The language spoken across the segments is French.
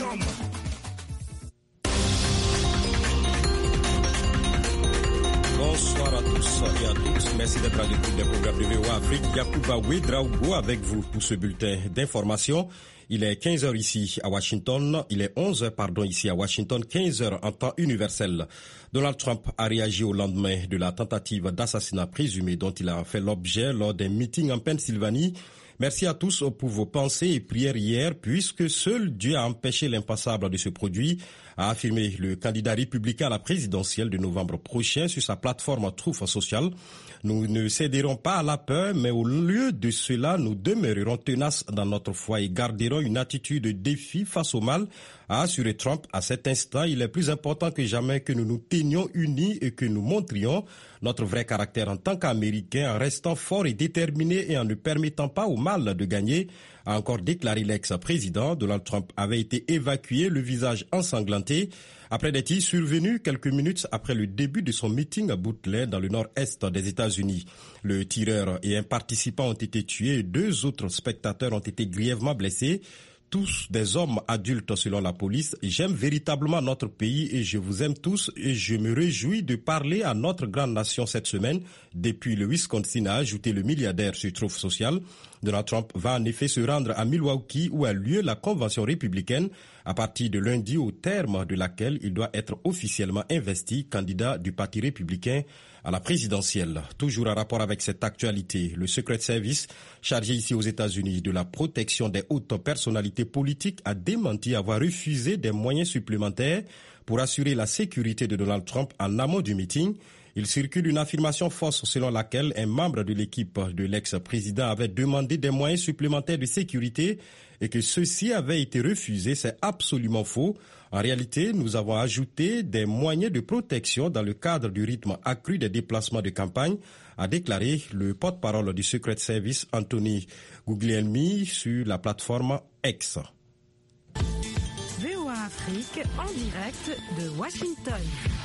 Bonsoir à tous et à toutes. Merci d'être à l'écoute des programmes de VOA Afrique. Yacouba Ouedraogo avec vous pour ce bulletin d'information. Il est 15h ici à Washington. Il est 11h, ici à Washington, 15h en temps universel. Donald Trump a réagi au lendemain de la tentative d'assassinat présumé dont il a fait l'objet lors d'un meeting en Pennsylvanie. Merci à tous pour vos pensées et prières hier, puisque seul Dieu a empêché l'impassable de se produire, a affirmé le candidat républicain à la présidentielle de novembre prochain sur sa plateforme Truth Social. Nous ne céderons pas à la peur, mais au lieu de cela, nous demeurerons tenaces dans notre foi et garderons une attitude de défi face au mal, a assuré Trump. À cet instant, il est plus important que jamais que nous nous tenions unis et que nous montrions notre vrai caractère en tant qu'Américains en restant forts et déterminés et en ne permettant pas au mal de gagner, a encore déclaré l'ex-président. Donald Trump avait été évacué, le visage ensanglanté, après des tirs survenus quelques minutes après le début de son meeting à Butler dans le nord-est des États-Unis. Le tireur et un participant ont été tués et 2 autres spectateurs ont été grièvement blessés. Tous des hommes adultes selon la police. J'aime véritablement notre pays et je vous aime tous et je me réjouis de parler à notre grande nation cette semaine. Depuis le Wisconsin, a ajouté le milliardaire sur Truth Social. Donald Trump va en effet se rendre à Milwaukee où a lieu la convention républicaine à partir de lundi, au terme de laquelle il doit être officiellement investi candidat du Parti républicain à la présidentielle. Toujours en rapport avec cette actualité, le Secret Service, chargé ici aux États-Unis de la protection des hautes personnalités politiques, a démenti avoir refusé des moyens supplémentaires pour assurer la sécurité de Donald Trump en amont du meeting. Il circule une affirmation fausse selon laquelle un membre de l'équipe de l'ex-président avait demandé des moyens supplémentaires de sécurité et que ceux-ci avaient été refusés. C'est absolument faux. En réalité, nous avons ajouté des moyens de protection dans le cadre du rythme accru des déplacements de campagne, a déclaré le porte-parole du Secret Service Anthony Guglielmi sur la plateforme X. VOA Afrique en direct de Washington.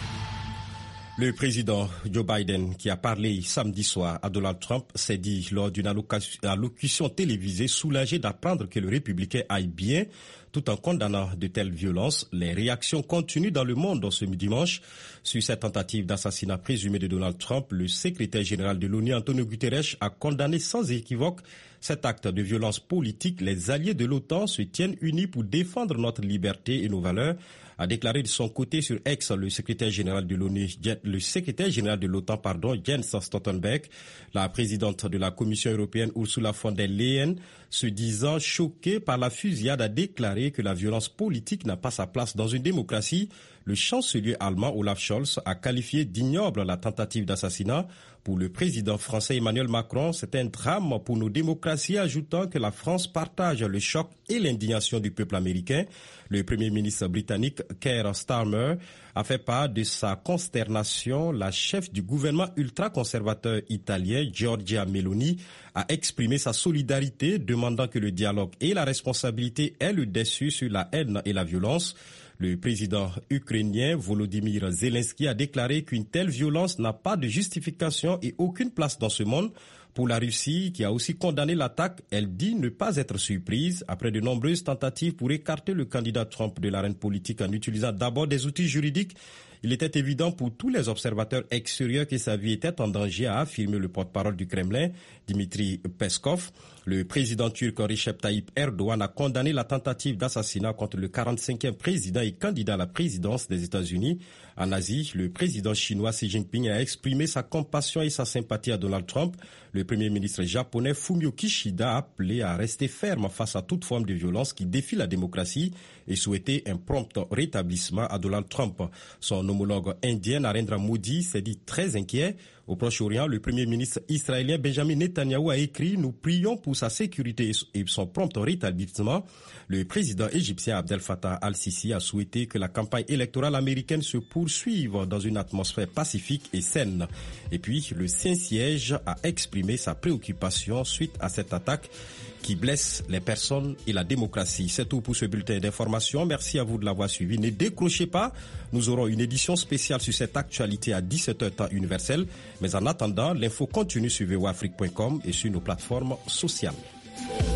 Le président Joe Biden, qui a parlé samedi soir à Donald Trump, s'est dit lors d'une allocution télévisée soulagé d'apprendre que le républicain aille bien, tout en condamnant de telles violences. Les réactions continuent dans le monde ce dimanche. Sur cette tentative d'assassinat présumé de Donald Trump, le secrétaire général de l'ONU, Antonio Guterres, a condamné sans équivoque cet acte de violence politique. Les alliés de l'OTAN se tiennent unis pour défendre notre liberté et nos valeurs, a déclaré de son côté sur X le secrétaire général de l'ONU, le secrétaire général de l'OTAN, Jens Stoltenberg. La présidente de la Commission européenne, Ursula von der Leyen, se disant choquée par la fusillade, a déclaré que la violence politique n'a pas sa place dans une démocratie. Le chancelier allemand Olaf Scholz a qualifié d'ignoble la tentative d'assassinat. Pour le président français Emmanuel Macron, c'est un drame pour nos démocraties, ajoutant que la France partage le choc et l'indignation du peuple américain. Le premier ministre britannique Keir Starmer a fait part de sa consternation. La chef du gouvernement ultra-conservateur italien, Giorgia Meloni, a exprimé sa solidarité, demandant que le dialogue et la responsabilité aient le dessus sur la haine et la violence. Le président ukrainien Volodymyr Zelensky a déclaré qu'une telle violence n'a pas de justification et aucune place dans ce monde. Pour la Russie, qui a aussi condamné l'attaque, elle dit ne pas être surprise après de nombreuses tentatives pour écarter le candidat Trump de l'arène politique en utilisant d'abord des outils juridiques. Il était évident pour tous les observateurs extérieurs que sa vie était en danger, a affirmé le porte-parole du Kremlin, Dmitry Peskov. Le président turc Recep Tayyip Erdogan a condamné la tentative d'assassinat contre le 45e président et candidat à la présidence des États-Unis. En Asie, le président chinois Xi Jinping a exprimé sa compassion et sa sympathie à Donald Trump. Le premier ministre japonais Fumio Kishida a appelé à rester ferme face à toute forme de violence qui défie la démocratie et souhaité un prompt rétablissement à Donald Trump. Son homologue indien Narendra Modi s'est dit très inquiet. Au Proche-Orient, le premier ministre israélien Benjamin Netanyahou a écrit « Nous prions pour sa sécurité et son prompt rétablissement ». Le président égyptien Abdel Fattah al-Sisi a souhaité que la campagne électorale américaine se poursuive dans une atmosphère pacifique et saine. Et puis, le Saint-Siège a exprimé sa préoccupation suite à cette attaque qui blesse les personnes et la démocratie. C'est tout pour ce bulletin d'information. Merci à vous de l'avoir suivi. Ne décrochez pas. Nous aurons une édition spéciale sur cette actualité à 17h temps universel. Mais en attendant, l'info continue sur voafrique.com et sur nos plateformes sociales.